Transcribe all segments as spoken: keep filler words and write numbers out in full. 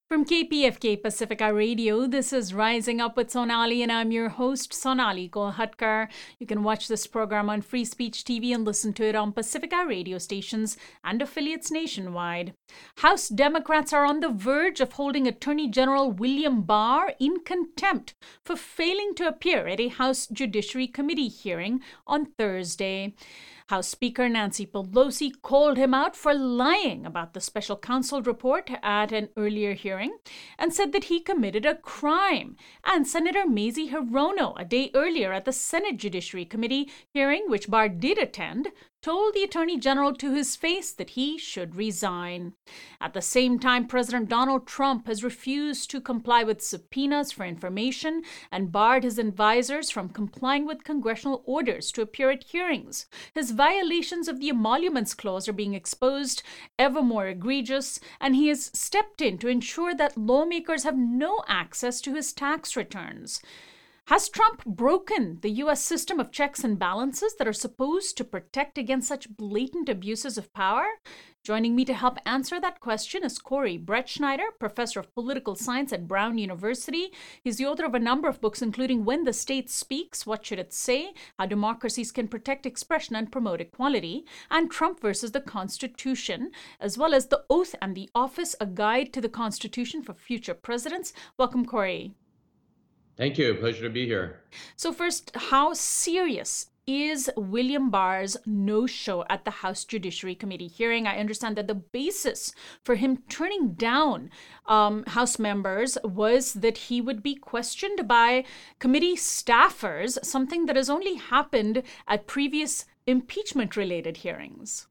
From K P F K Pacifica Radio, this is Rising Up with Sonali, and I'm your host, Sonali Kolhatkar. You can watch this program on Free Speech T V and listen to it on Pacifica radio stations and affiliates nationwide. House Democrats are on the verge of holding Attorney General William Barr in contempt for failing to appear at a House Judiciary Committee hearing on Thursday. House Speaker Nancy Pelosi called him out for lying about the special counsel report at an earlier hearing and said that he committed a crime. And Senator Mazie Hirono, a day earlier at the Senate Judiciary Committee hearing, which Barr did attend, told the Attorney General to his face that he should resign. At the same time, President Donald Trump has refused to comply with subpoenas for information and barred his advisors from complying with congressional orders to appear at hearings. His violations of the Emoluments Clause are being exposed, ever more egregious, and he has stepped in to ensure that lawmakers have no access to his tax returns. Has Trump broken the U S system of checks and balances that are supposed to protect against such blatant abuses of power? Joining me to help answer that question is Corey Brettschneider, professor of political science at Brown University. He's the author of a number of books, including When the State Speaks, What Should It Say?, How Democracies Can Protect Expression and Promote Equality, and Trump versus the Constitution, as well as The Oath and the Office, A Guide to the Constitution for Future Presidents. Welcome, Corey. Thank you. Pleasure to be here. So first, how serious is William Barr's no-show at the House Judiciary Committee hearing? I understand that the basis for him turning down um, House members was that he would be questioned by committee staffers, something that has only happened at previous impeachment-related hearings.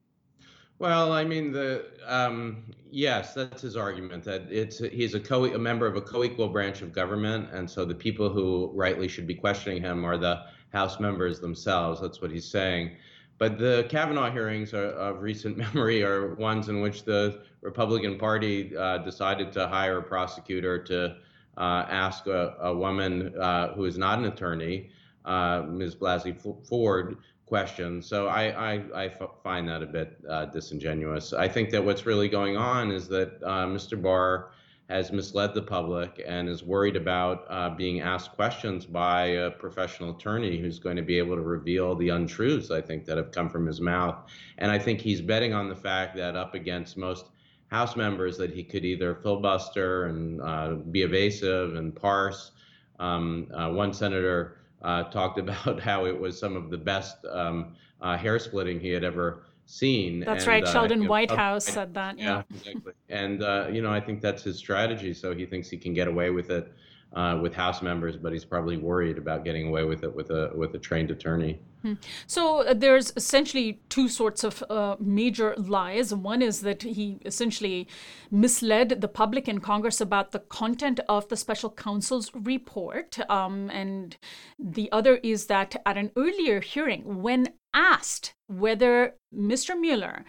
Well, I mean, the um, yes, that's his argument that it's he's a co a member of a co-equal branch of government, and so the people who rightly should be questioning him are the House members themselves. That's what he's saying. But the Kavanaugh hearings are, of recent memory are ones in which the Republican Party uh, decided to hire a prosecutor to uh, ask a, a woman uh, who is not an attorney, uh, Miz Blasey Ford, question. So I, I, I find that a bit uh, disingenuous. I think that what's really going on is that uh, Mister Barr has misled the public and is worried about uh, being asked questions by a professional attorney who's going to be able to reveal the untruths, I think, that have come from his mouth. And I think he's betting on the fact that up against most House members that he could either filibuster and uh, be evasive and parse. Um, uh, one senator Uh, talked about how it was some of the best um, uh, hair splitting he had ever seen. That's and, right. Uh, Sheldon you know, Whitehouse uh, said that. Yeah, Yeah, exactly. And, uh, you know, I think that's his strategy. So he thinks he can get away with it uh, with House members, but he's probably worried about getting away with it with a with a trained attorney. Hmm. So uh, there's essentially two sorts of uh, major lies. One is that he essentially misled the public and Congress about the content of the special counsel's report. Um, and the other is that at an earlier hearing, when asked whether Mister Mueller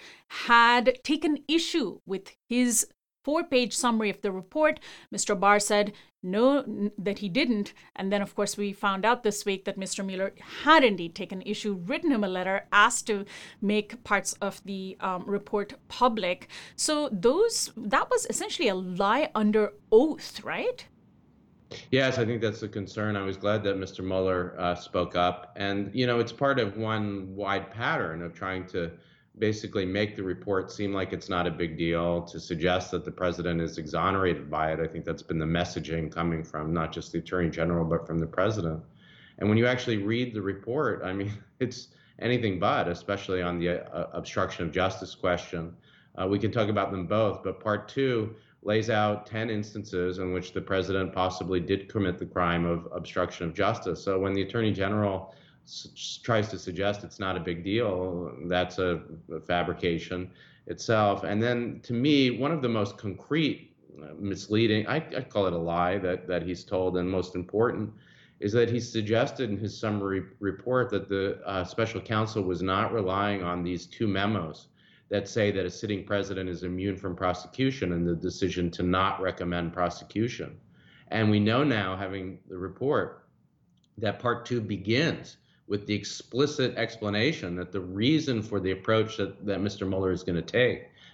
had taken issue with his four-page summary of the report, Mister Barr said no, n- that he didn't. And then, of course, we found out this week that Mister Mueller had indeed taken issue, written him a letter, asked to make parts of the um, report public. So those that was essentially a lie under oath, right? Yes, I think that's the concern. I was glad that Mister Mueller uh, spoke up. And, you know, it's part of one wide pattern of trying to basically make the report seem like it's not a big deal, to suggest that the president is exonerated by it. I think that's been the messaging coming from not just the attorney general, but from the president. And when you actually read the report, I mean, it's anything but, especially on the uh, obstruction of justice question. Uh, we can talk about them both, but part two lays out ten instances in which the president possibly did commit the crime of obstruction of justice. So when the attorney general s- tries to suggest it's not a big deal, that's a, a fabrication itself. And then to me, one of the most concrete uh, misleading, I, I call it a lie that, that he's told, and most important, is that he suggested in his summary report that the uh, special counsel was not relying on these two memos that say that a sitting president is immune from prosecution and the decision to not recommend prosecution. And we know now, having the report, that part two begins with the explicit explanation that the reason for the approach that, that Mister Mueller is going to take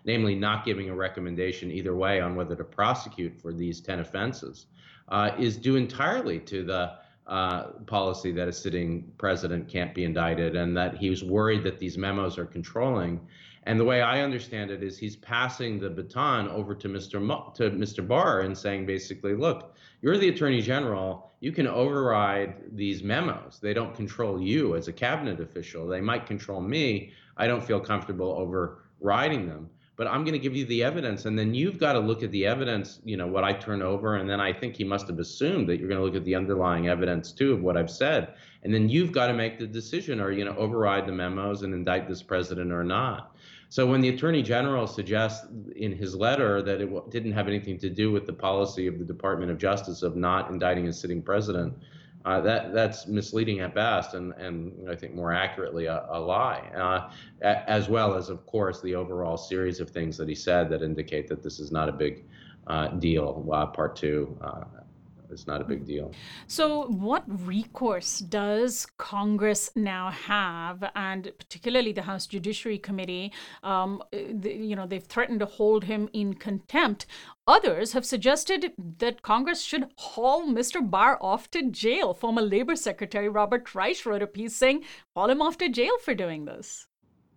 namely not giving a recommendation either way on whether to prosecute for these ten offenses, uh, is due entirely to the uh, policy that a sitting president can't be indicted, and that he was worried that these memos are controlling. And the way I understand it is he's passing the baton over to Mister Mu- to Mister Barr and saying basically, look, you're the Attorney General. You can override these memos. They don't control you as a cabinet official. They might control me. I don't feel comfortable overriding them, but I'm going to give you the evidence, and then you've got to look at the evidence, you know, what I turn over, and then I think he must have assumed that you're going to look at the underlying evidence too of what I've said, and then you've got to make the decision: are you going to override the memos and indict this president or not? So when the Attorney General suggests in his letter that it w- didn't have anything to do with the policy of the Department of Justice of not indicting a sitting president, uh, that that's misleading at best, and and I think more accurately a, a lie, uh, a- as well as, of course, the overall series of things that he said that indicate that this is not a big uh, deal. Uh, part two. Uh, It's not a big deal. So, what recourse does Congress now have, and particularly the House Judiciary Committee? Um, the, you know, they've threatened to hold him in contempt. Others have suggested that Congress should haul Mister Barr off to jail. Former Labor Secretary Robert Reich wrote a piece saying, haul him off to jail for doing this.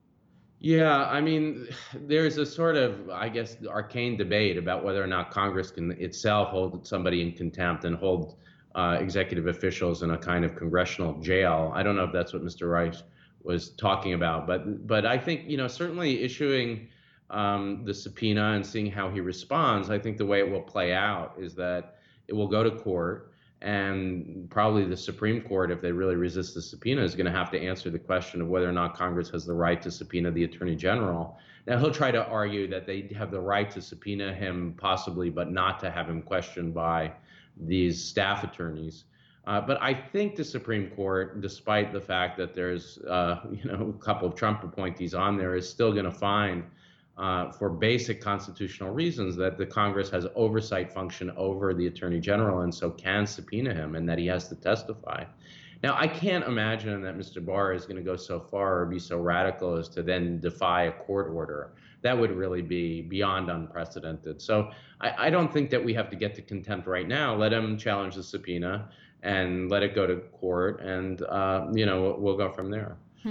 Yeah, I mean, there's a sort of, I guess, arcane debate about whether or not Congress can itself hold somebody in contempt and hold uh, executive officials in a kind of congressional jail. I don't know if that's what Mister Rice was talking about, but but I think, you know, certainly issuing um, the subpoena and seeing how he responds, I think the way it will play out is that it will go to court, and probably the Supreme Court, if they really resist the subpoena, is going to have to answer the question of whether or not Congress has the right to subpoena the Attorney General. Now, he'll try to argue that they have the right to subpoena him, possibly, but not to have him questioned by these staff attorneys. Uh, but I think the Supreme Court, despite the fact that there's uh, you know, a couple of Trump appointees on there, is still going to find, uh, for basic constitutional reasons, that the Congress has oversight function over the Attorney General and so can subpoena him, and that he has to testify. Now, I can't imagine that Mister Barr is going to go so far or be so radical as to then defy a court order. That would really be beyond unprecedented. So I, I don't think that we have to get to contempt right now. Let him challenge the subpoena and let it go to court, and uh, you know, we'll, we'll go from there. Hmm.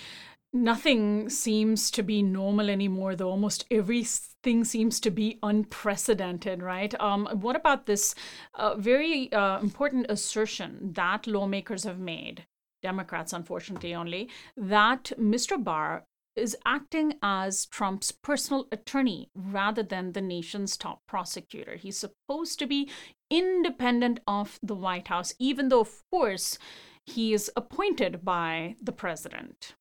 Nothing seems to be normal anymore, though. Almost everything seems to be unprecedented, right? Um, what about this uh, very uh, important assertion that lawmakers have made, Democrats, unfortunately, only, that Mister Barr is acting as Trump's personal attorney rather than the nation's top prosecutor? He's supposed to be independent of the White House, even though, of course, he is appointed by the president.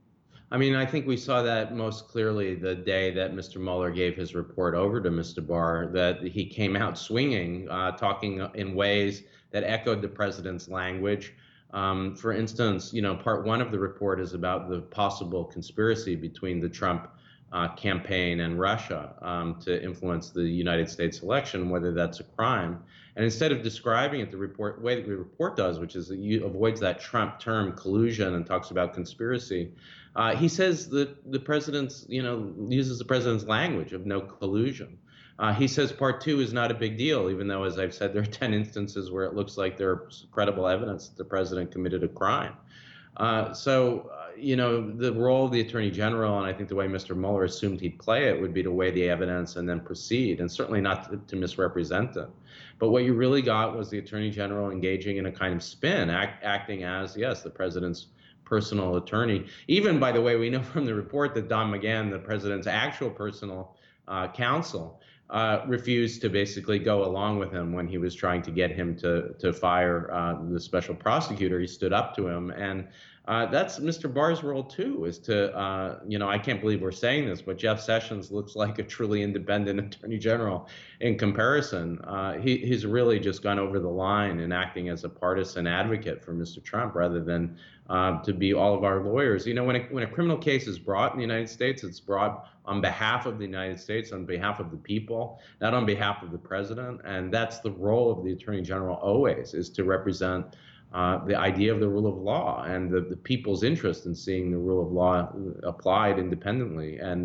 I mean, I think we saw that most clearly the day that Mister Mueller gave his report over to Mister Barr, that he came out swinging, uh, talking in ways that echoed the president's language. Um, for instance, you know, part one of the report is about the possible conspiracy between the Trump uh, campaign and Russia um, to influence the United States election, whether that's a crime. And instead of describing it the report way that the report does, which is that you avoids that Trump term collusion and talks about conspiracy, uh, he says that the president's, you know, uses the president's language of no collusion. Uh, he says part two is not a big deal, even though, as I've said, there are ten instances where it looks like there's credible evidence that the president committed a crime. Uh, so, uh, you know, the role of the Attorney General, and I think the way Mister Mueller assumed he'd play it, would be to weigh the evidence and then proceed, and certainly not to, to misrepresent them. But what you really got was the Attorney General engaging in a kind of spin, act, acting as, yes, the president's personal attorney. Even, by the way, we know from the report that Don McGahn, the president's actual personal uh, counsel, uh, refused to basically go along with him when he was trying to get him to to fire uh, the special prosecutor. He stood up to him, and uh, that's Mister Barr's role too. Is to uh, you know, I can't believe we're saying this, but Jeff Sessions looks like a truly independent attorney general in comparison. Uh, he he's really just gone over the line in acting as a partisan advocate for Mister Trump rather than uh, to be all of our lawyers. You know, when a, when a criminal case is brought in the United States, it's brought on behalf of the United States, on behalf of the people, not on behalf of the president. And that's the role of the Attorney General always, is to represent uh, the idea of the rule of law and the, the people's interest in seeing the rule of law applied independently. And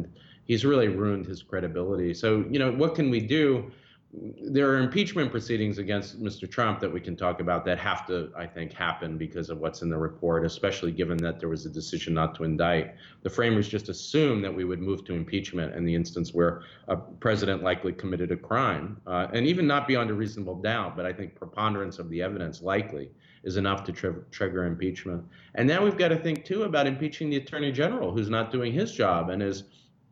he's really ruined his credibility. So, you know, what can we do? There are impeachment proceedings against Mister Trump that we can talk about that have to, I think, happen because of what's in the report, especially given that there was a decision not to indict. The framers just assumed that we would move to impeachment in the instance where a president likely committed a crime, uh, and even not beyond a reasonable doubt, but I think preponderance of the evidence likely is enough to tr- trigger impeachment. And now we've got to think, too, about impeaching the attorney general, who's not doing his job and is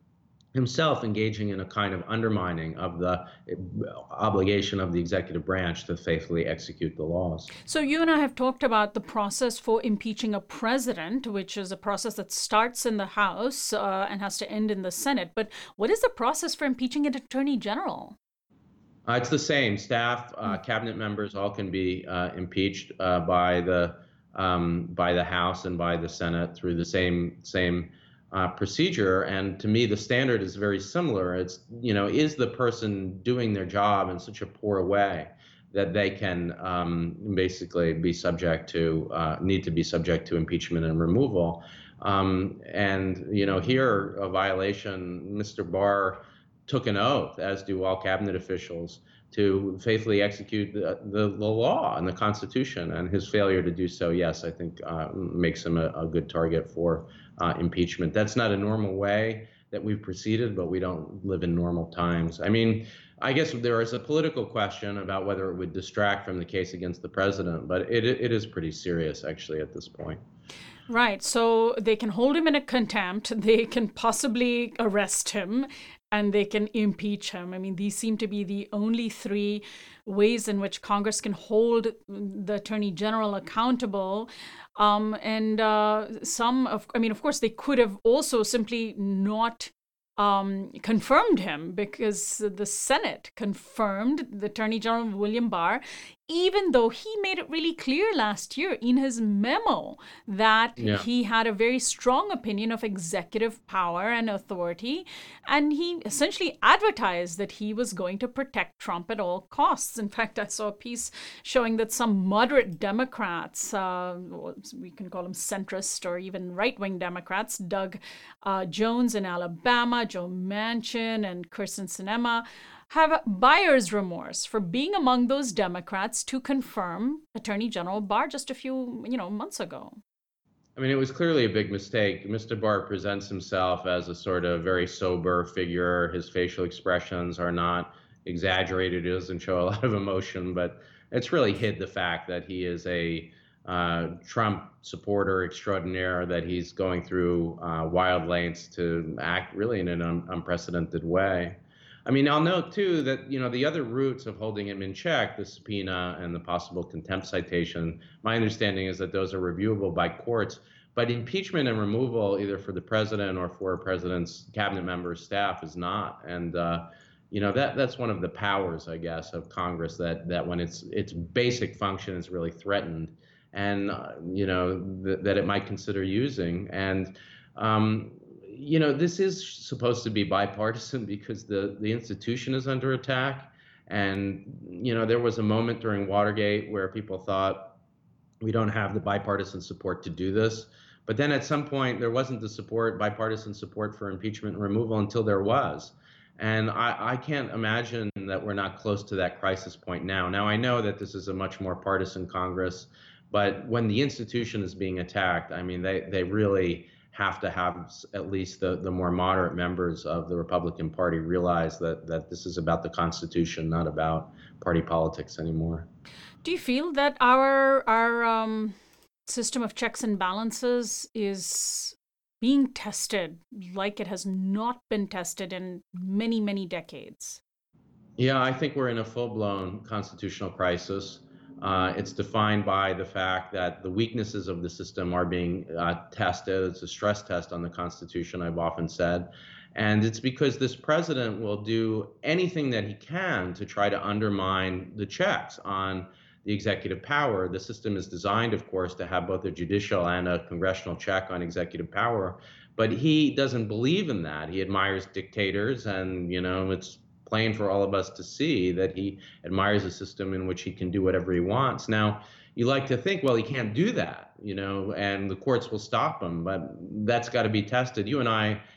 himself engaging in a kind of undermining of the obligation of the executive branch to faithfully execute the laws. So you and I have talked about the process for impeaching a president, which is a process that starts in the House uh, and has to end in the Senate. But what is the process for impeaching an attorney general? Uh, it's the same. Staff, uh, cabinet members, all can be uh, impeached uh, by the um, by the House and by the Senate through the same same uh, procedure. And to me, the standard is very similar. It's, you know, is the person doing their job in such a poor way that they can um, basically be subject to uh, need to be subject to impeachment and removal. Um, and you know, here a violation. Mister Barr took an oath, as do all cabinet officials, to faithfully execute the, the, the law and the Constitution. And his failure to do so, yes, I think uh, makes him a, a good target for uh, impeachment. That's not a normal way that we've proceeded, but we don't live in normal times. I mean, I guess there is a political question about whether it would distract from the case against the president, but it it is pretty serious, actually, at this point. Right. So they can hold him in a contempt. They can possibly arrest him and they can impeach him. I mean, these seem to be the only three ways in which Congress can hold the Attorney General accountable. Um, and uh, some of, I mean, of course, they could have also simply not um, confirmed him, because the Senate confirmed the Attorney General William Barr, even though he made it really clear last year in his memo that yeah. he had a very strong opinion of executive power and authority. And he essentially advertised that he was going to protect Trump at all costs. In fact, I saw a piece showing that some moderate Democrats, uh, we can call them centrist or even right-wing Democrats, Doug uh, Jones in Alabama, Joe Manchin, and Kirsten Sinema, have buyer's remorse for being among those Democrats to confirm Attorney General Barr just a few, you know, months ago. I mean, it was clearly a big mistake. Mister Barr presents himself as a sort of very sober figure. His facial expressions are not exaggerated. He doesn't show a lot of emotion, but it's really hid the fact that he is a uh, Trump supporter extraordinaire, that he's going through uh, wild lengths to act really in an un- unprecedented way. I mean, I'll note, too, that, you know, the other routes of holding him in check, the subpoena and the possible contempt citation, my understanding is that those are reviewable by courts. But impeachment and removal, either for the president or for a president's cabinet member's staff, is not. And, uh, you know, that that's one of the powers, I guess, of Congress, that that when its its basic function is really threatened, and, uh, you know, th- that it might consider using. And, um, you know, this is supposed to be bipartisan because the, the institution is under attack. And, you know, there was a moment during Watergate where people thought we don't have the bipartisan support to do this. But then at some point, there wasn't the support, bipartisan support for impeachment and removal until there was. And I, I can't imagine that we're not close to that crisis point now. Now, I know that this is a much more partisan Congress, but when the institution is being attacked, I mean, they, they really have to have at least the, the more moderate members of the Republican Party realize that, that this is about the Constitution, not about party politics anymore. Do you feel that our our um, system of checks and balances is being tested like it has not been tested in many, many decades? Yeah, I think we're in a full-blown constitutional crisis. Uh, it's defined by the fact that the weaknesses of the system are being uh, tested. It's a stress test on the Constitution, I've often said. And it's because this president will do anything that he can to try to undermine the checks on the executive power. The system is designed, of course, to have both a judicial and a congressional check on executive power. But he doesn't believe in that. He admires dictators, and, you know, it's plain for all of us to see that he admires a system in which he can do whatever he wants. Now, you like to think, well, he can't do that, you know, and the courts will stop him, but that's got to be tested. You and I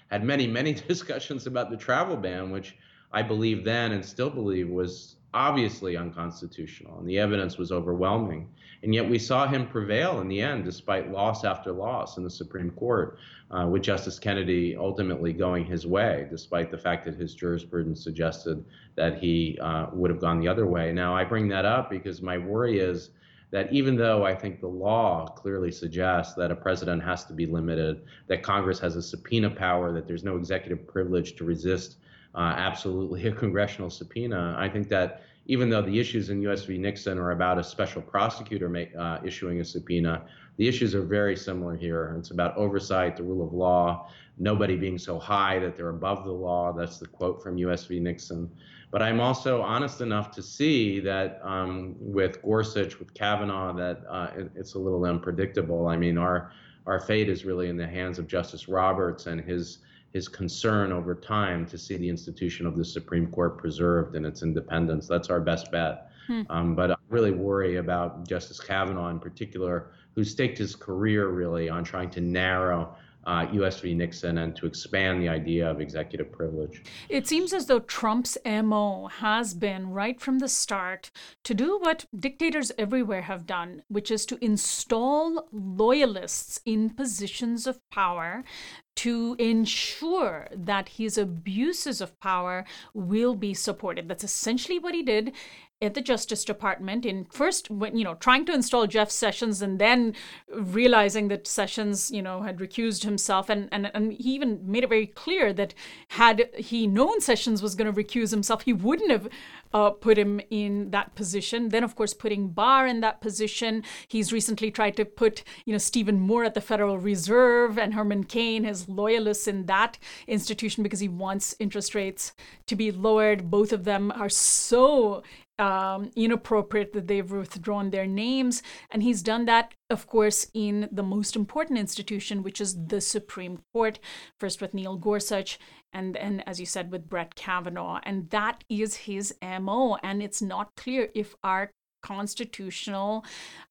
had many, many discussions about the travel ban, which I believe then and still believe was obviously unconstitutional, and the evidence was overwhelming. And yet we saw him prevail in the end, despite loss after loss in the Supreme Court, uh, with Justice Kennedy ultimately going his way, despite the fact that his jurisprudence suggested that he uh, would have gone the other way. Now, I bring that up because my worry is that even though I think the law clearly suggests that a president has to be limited, that Congress has a subpoena power, that there's no executive privilege to resist uh, absolutely a congressional subpoena, I think that even though the issues in U S v. Nixon are about a special prosecutor make, uh, issuing a subpoena, the issues are very similar here. It's about oversight, the rule of law, nobody being so high that they're above the law. That's the quote from U S v. Nixon. But I'm also honest enough to see that um, with Gorsuch, with Kavanaugh, that uh, it, it's a little unpredictable. I mean, our our fate is really in the hands of Justice Roberts and his his concern over time to see the institution of the Supreme Court preserved and its independence. That's our best bet. Hmm. Um, but I really worry about Justice Kavanaugh in particular, who staked his career really on trying to narrow Uh, U S v. Nixon and to expand the idea of executive privilege. It seems as though Trump's M O has been, right from the start, to do what dictators everywhere have done, which is to install loyalists in positions of power to ensure that his abuses of power will be supported. That's essentially what he did at the Justice Department in first, when, you know, trying to install Jeff Sessions and then realizing that Sessions, you know, had recused himself. And, and, and he even made it very clear that had he known Sessions was going to recuse himself, he wouldn't have uh, put him in that position. Then, of course, putting Barr in that position. He's recently tried to put, you know, Stephen Moore at the Federal Reserve and Herman Cain, his loyalists in that institution, because he wants interest rates to be lowered. Both of them are so Um, inappropriate that they've withdrawn their names. And he's done that, of course, in the most important institution, which is the Supreme Court, first with Neil Gorsuch, and then, as you said, with Brett Kavanaugh. And that is his M O. And it's not clear if our constitutional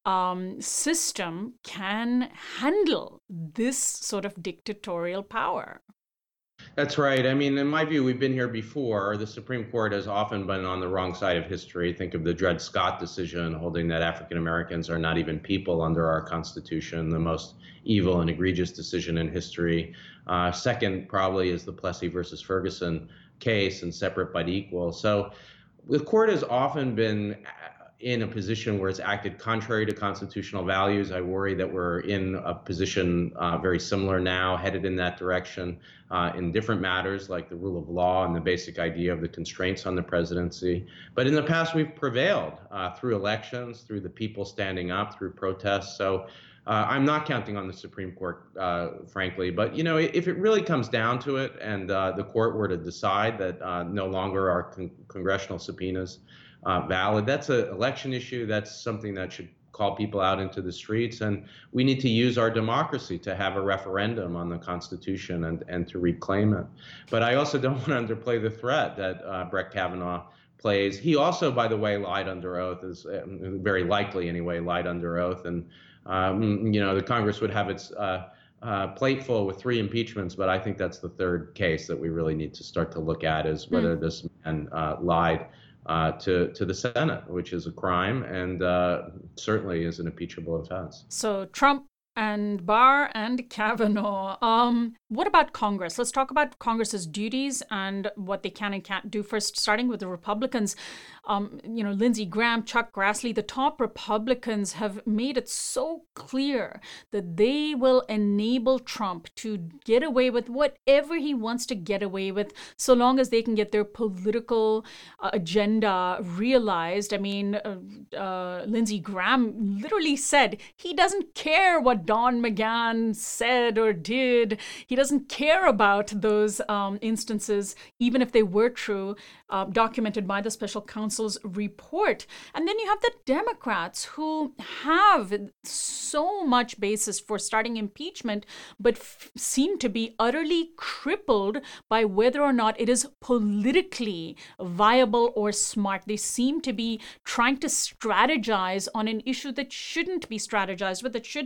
um, system can handle this sort of dictatorial power. That's right. I mean, in my view, we've been here before. The Supreme Court has often been on the wrong side of history. Think of the Dred Scott decision, holding that African Americans are not even people under our Constitution, the most evil and egregious decision in history. Uh, second, probably, is the Plessy versus Ferguson case, and separate but equal. So the court has often been in a position where it's acted contrary to constitutional values. I worry that we're in a position uh, very similar now, headed in that direction uh, in different matters like the rule of law and the basic idea of the constraints on the presidency. But in the past, we've prevailed uh, through elections, through the people standing up, through protests. So uh, I'm not counting on the Supreme Court, uh, frankly. But, you know, if it really comes down to it and uh, the court were to decide that uh, no longer are con- congressional subpoenas Uh, valid, that's an election issue. That's something that should call people out into the streets. And we need to use our democracy to have a referendum on the Constitution and, and to reclaim it. But I also don't want to underplay the threat that uh, Brett Kavanaugh plays. He also, by the way, lied under oath, is uh, very likely anyway, lied under oath. And, um, you know, the Congress would have its uh, uh, plate full with three impeachments. But I think that's the third case that we really need to start to look at, is whether mm. this man uh, lied Uh, to, to the Senate, which is a crime and uh, certainly is an impeachable offense. So Trump and Barr and Kavanaugh. Um, what about Congress? Let's talk about Congress's duties and what they can and can't do. First, starting with the Republicans. Um, you know, Lindsey Graham, Chuck Grassley, the top Republicans have made it so clear that they will enable Trump to get away with whatever he wants to get away with, so long as they can get their political uh, agenda realized. I mean, uh, uh, Lindsey Graham literally said he doesn't care what Don McGahn said or did. He doesn't care about those um, instances, even if they were true, uh, documented by the special counsel's report. And then you have the Democrats, who have so much basis for starting impeachment, but f- seem to be utterly crippled by whether or not it is politically viable or smart. They seem to be trying to strategize on an issue that shouldn't be strategized with, that should be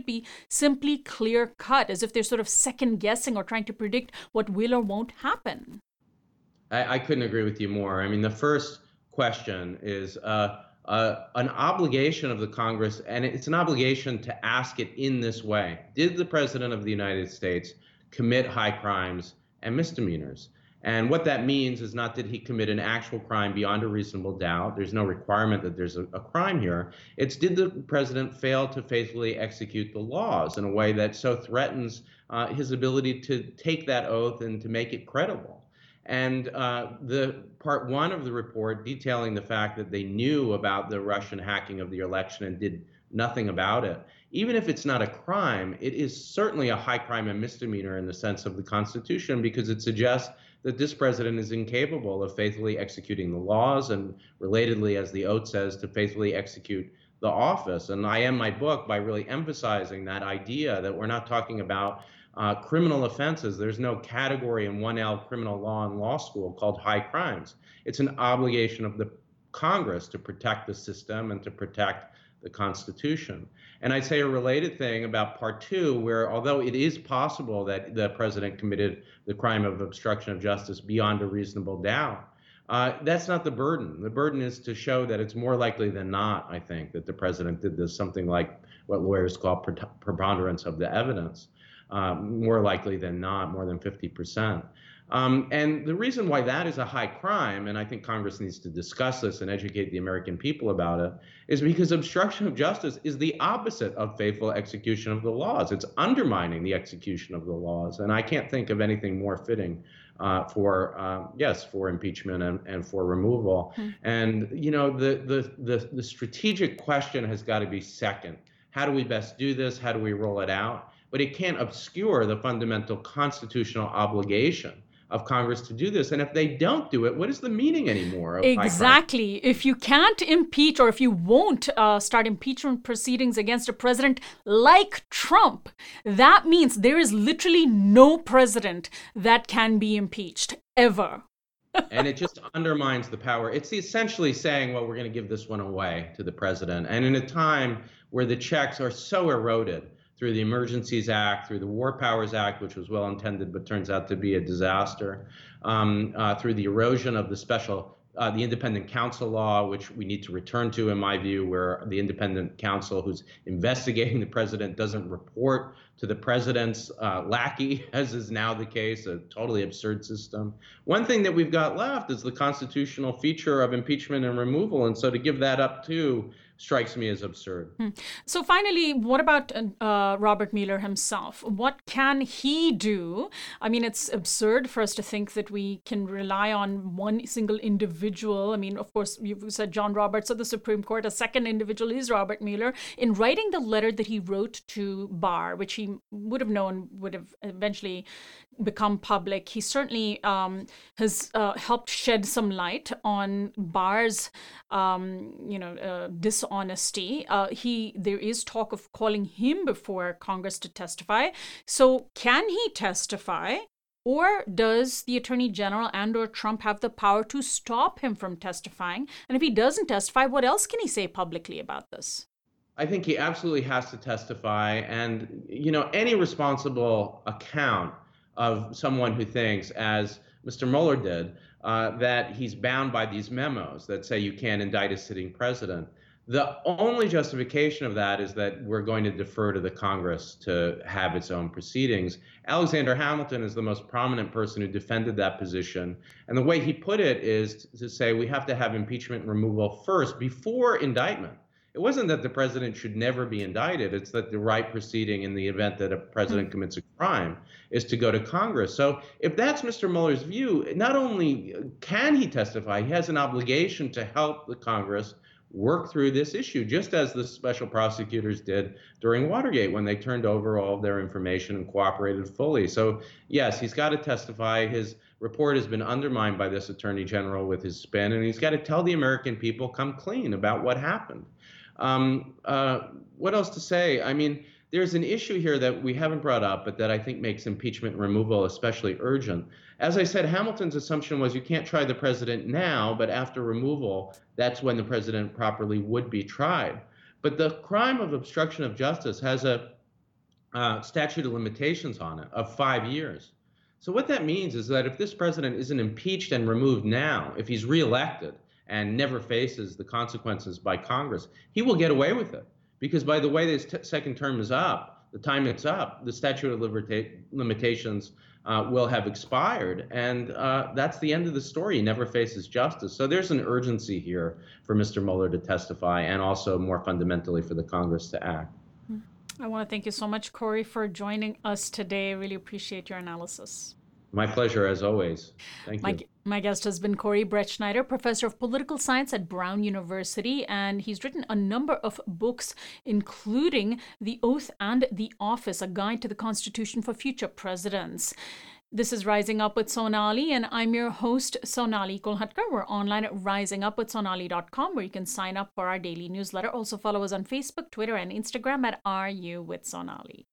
simply clear cut, as if they're sort of second guessing or trying to predict what will or won't happen. I, I couldn't agree with you more. I mean, the first question is uh, uh, an obligation of the Congress, and it's an obligation to ask it in this way. Did the President of the United States commit high crimes and misdemeanors? And what that means is not that he commit an actual crime beyond a reasonable doubt. There's no requirement that there's a, a crime here. It's did the president fail to faithfully execute the laws in a way that so threatens uh, his ability to take that oath and to make it credible. And uh, the part one of the report detailing the fact that they knew about the Russian hacking of the election and did nothing about it. Even if it's not a crime, it is certainly a high crime and misdemeanor in the sense of the Constitution, because it suggests that this president is incapable of faithfully executing the laws and, relatedly, as the oath says, to faithfully execute the office. And I end my book by really emphasizing that idea that we're not talking about uh, criminal offenses. There's no category in one L criminal law and law school called high crimes. It's an obligation of the Congress to protect the system and to protect the Constitution. And I'd say a related thing about part two, where although it is possible that the president committed the crime of obstruction of justice beyond a reasonable doubt, uh, that's not the burden. The burden is to show that it's more likely than not, I think, that the president did this, something like what lawyers call preponderance of the evidence, um, more likely than not, more than fifty percent. Um, and the reason why that is a high crime, and I think Congress needs to discuss this and educate the American people about it, is because obstruction of justice is the opposite of faithful execution of the laws. It's undermining the execution of the laws. And I can't think of anything more fitting uh, for, uh, yes, for impeachment and, and for removal. Mm-hmm. And, you know, the, the, the, the strategic question has got to be second. How do we best do this? How do we roll it out? But it can't obscure the fundamental constitutional obligation of Congress to do this. And if they don't do it, what is the meaning anymore of exactly? If you can't impeach, or if you won't uh, start impeachment proceedings against a president like Trump, that means there is literally no president that can be impeached ever. And it just undermines the power. It's essentially saying, well, we're going to give this one away to the president. And in a time where the checks are so eroded through the Emergencies Act, through the War Powers Act, which was well intended but turns out to be a disaster, um, uh, through the erosion of the special, uh, the independent counsel law, which we need to return to, in my view, where the independent counsel who's investigating the president doesn't report to the president's uh, lackey, as is now the case, a totally absurd system. One thing that we've got left is the constitutional feature of impeachment and removal, and so to give that up too strikes me as absurd. Hmm. So finally, what about uh, Robert Mueller himself? What can he do? I mean, it's absurd for us to think that we can rely on one single individual. I mean, of course, you said John Roberts of the Supreme Court. A second individual is Robert Mueller. In writing the letter that he wrote to Barr, which he would have known would have eventually become public, he certainly um, has uh, helped shed some light on Barr's, um, you know, uh, dishonesty. Uh, he there is talk of calling him before Congress to testify. So can he testify, or does the Attorney General and or Trump have the power to stop him from testifying? And if he doesn't testify, what else can he say publicly about this? I think he absolutely has to testify. And, you know, any responsible account of someone who thinks, as Mister Mueller did, uh, that he's bound by these memos that say you can't indict a sitting president. The only justification of that is that we're going to defer to the Congress to have its own proceedings. Alexander Hamilton is the most prominent person who defended that position. And the way he put it is to say we have to have impeachment removal first before indictment. It wasn't that the president should never be indicted. It's that the right proceeding in the event that a president commits a crime is to go to Congress. So if that's Mister Mueller's view, not only can he testify, he has an obligation to help the Congress work through this issue, just as the special prosecutors did during Watergate when they turned over all of their information and cooperated fully. So yes, he's got to testify. His report has been undermined by this Attorney General with his spin, and he's got to tell the American people, come clean about what happened. Um, uh, what else to say? I mean, there's an issue here that we haven't brought up, but that I think makes impeachment removal especially urgent. As I said, Hamilton's assumption was you can't try the president now, but after removal, that's when the president properly would be tried. But the crime of obstruction of justice has a uh, statute of limitations on it of five years. So what that means is that if this president isn't impeached and removed now, if he's reelected and never faces the consequences by Congress, he will get away with it. Because by the way this t- second term is up, the time it's up, the statute of liberta- limitations uh, will have expired. And uh, that's the end of the story. He never faces justice. So there's an urgency here for Mister Mueller to testify, and also more fundamentally for the Congress to act. I want to thank you so much, Corey, for joining us today. Really appreciate your analysis. My pleasure, as always. Thank my, you. My guest has been Corey Brettschneider, professor of political science at Brown University, and he's written a number of books, including The Oath and the Office, a guide to the Constitution for future presidents. This is Rising Up with Sonali, and I'm your host, Sonali Kolhatkar. We're online at rising up with sonali dot com, where you can sign up for our daily newsletter. Also follow us on Facebook, Twitter, and Instagram at Are You with Sonali.